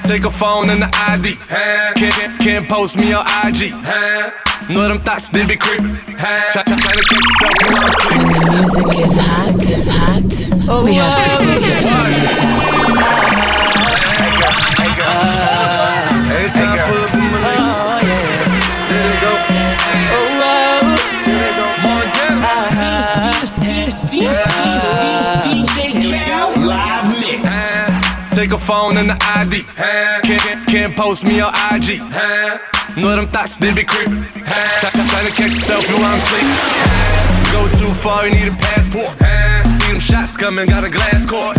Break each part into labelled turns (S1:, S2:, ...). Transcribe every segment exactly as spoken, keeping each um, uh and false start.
S1: Take a phone and the I D. Can't, can't post me on I G. Know them thoughts, they be creepin'. Try, try, try to catch yourself while I'm sleeping.
S2: When the music is hot, is hot, oh, we have to take it from the top.
S1: Every time I pull up in my legs,
S3: Oh yeah,
S1: there they go.
S3: oh wow,
S1: There they go.
S4: D J Cal live mix.
S1: Take a phone and the I D. Can't, can't post me on I G. Know them thoughts, they be creepin'. Try, try, try to catch yourself while I'm sleeping. Go too far, you need a passport. See them shots coming, got a glass court.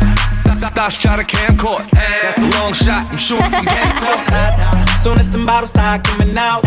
S1: Th- Thoughts try to camcord. That's a long shot, I'm shooting from half.
S3: soon as them bottles start coming out,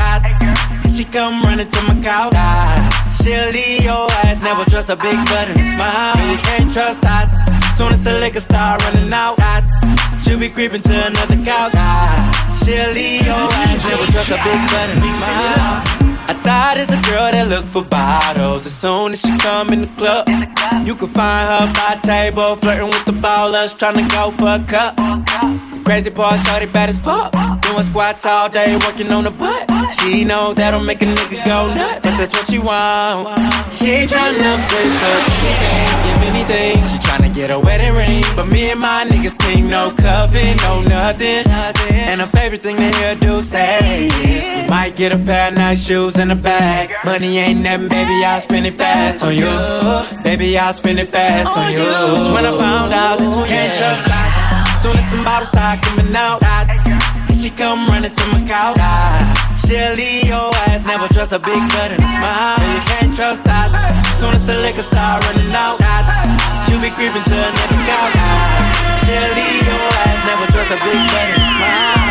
S3: she come running to my couch. She'll leave your ass, never trust a big butt and a smile. You can't trust hots. Soon as the liquor start running out, she'll be creeping to another couch. She'll leave your ass, never trust a big butt and a smile. I thought it's a girl that look for bottles. As soon as she come in the club, you can find her by the table, flirting with the ballers, trying to go for a cup. The crazy part, shorty bad as fuck, doing squats all day, working on the butt. She know that'll make a nigga go nuts, but that's what she want. She ain't tryna play for anything, give anything. She tryna get a wedding ring, but me and my niggas team no coven, no nothing. And her favorite thing to hear do say is, might get a pair of nice shoes in a bag. Money ain't nothing, baby, I'll spend it fast on you. Baby, I'll spend it fast on you. That's when I found out that you can't trust lots. Soon as them bottles start coming out, she come running to my couch. She'll leave your ass, never trust a big butt and a smile. You can't trust hots. Soon as the liquor start running out, she'll be creeping to another couch. She'll leave your ass, never trust a big butt and a smile.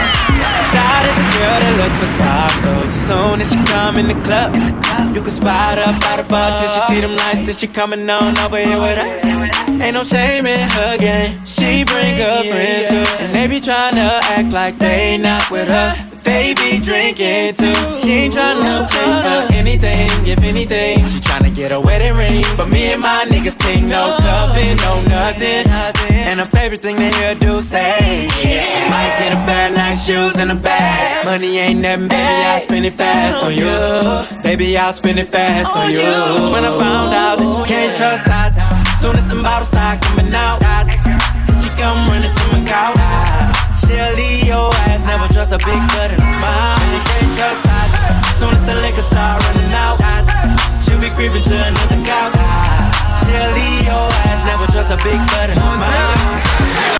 S3: God is a girl that look for sparkles. As soon as she come in the club, you can spot her by the bar till she see them lights. Then she coming on over here with her. Ain't no shame in her game. She bring her friends too, and they be tryna act like they not with her, but they be drinking too. She ain't tryna play for anything, if anything. She tryna get a wedding ring, but me and my niggas think no coven, no nothing. And her favorite thing to hear do say, might get a pair of nice shoes in a bag. Money ain't nothing, baby, I'll spend it fast on you. Baby, I'll spend it fast on you. That's when I found out that you can't trust hots. Soon as them bottles start coming out, she come running to my couch. She'll leave your ass, never trust a big butt and a smile. You can't trust hots. Soon as the liquor start running out, she'll be creeping to another couch. She'll leave your ass, never trust a big butt and a smile.